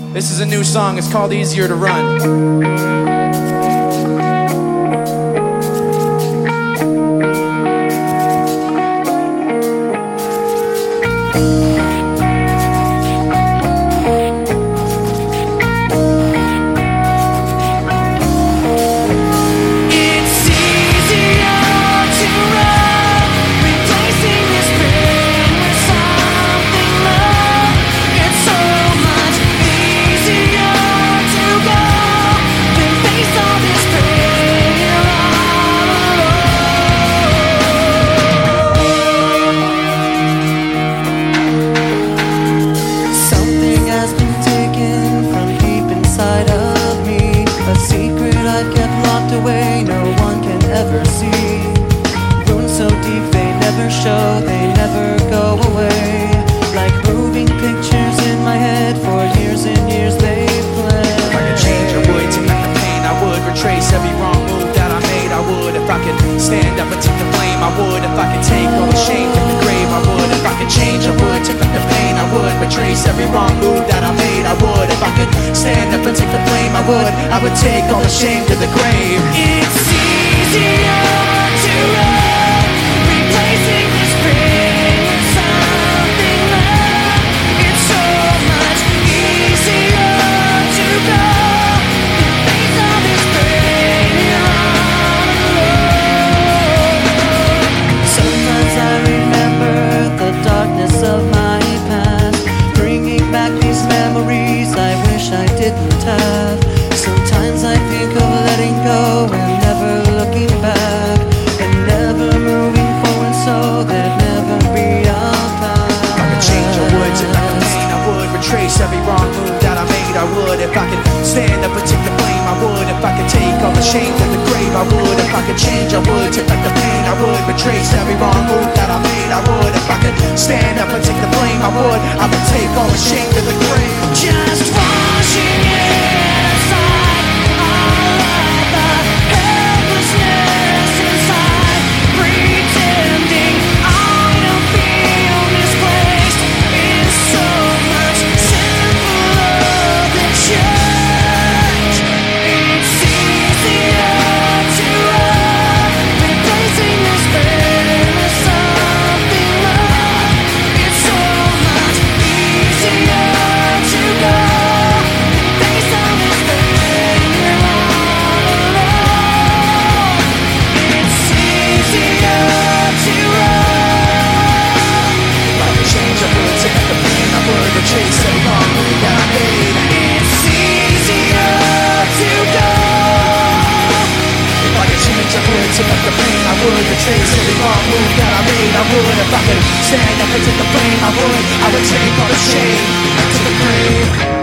This is a new song, it's called Easier to Run. Away, no one can ever see. Wounds so deep they never show, they never go away. Like moving pictures in my head, for years and years they play. If I could change, I would. Take back the pain, I would. Retrace every wrong move that I made, I would. If I could stand up and take the blame, I would. If I could take all the shame from the grave, I would. If I could change, I would. Take back the pain, I would. Retrace every wrong move that I made, I would. If I could stand up and take the blame, I would. I would take all the shame to the grave. It's easier to run, replacing this pain with something love. It's so much easier to go than face all this pain all alone. Sometimes I remember the darkness of my past, bringing back these memories I wish I didn't have. Sometimes I think of letting go and never looking back, and never moving forward so there'd never be a past. If I could change, I would. Take back the pain, I would. Retrace every wrong move that I made, I would. If I could stand up and take the blame, I would. If I could take all the shame to the grave, I would. If I could change, I would. Take back the pain, I would. Retrace every wrong move that I made, I would. If I could stand up and take the blame, I would. I would take all the shame to the grave. Just washing it aside, all of the helplessness inside, pretending I don't feel misplaced is so much simpler than change. It's easier to run, replacing this pain with something love. It's so much easier to go than face all this pain all alone. It's easier to run. If I could change, I would. Take back the pain, I would. Retrace every wrong move that I made. It's easier to go. If I could change, I would. Take back the pain, I would. Retrace every wrong move that I made, I would. If I could stand up and take the blame, I would. I would take all the shame to the grave.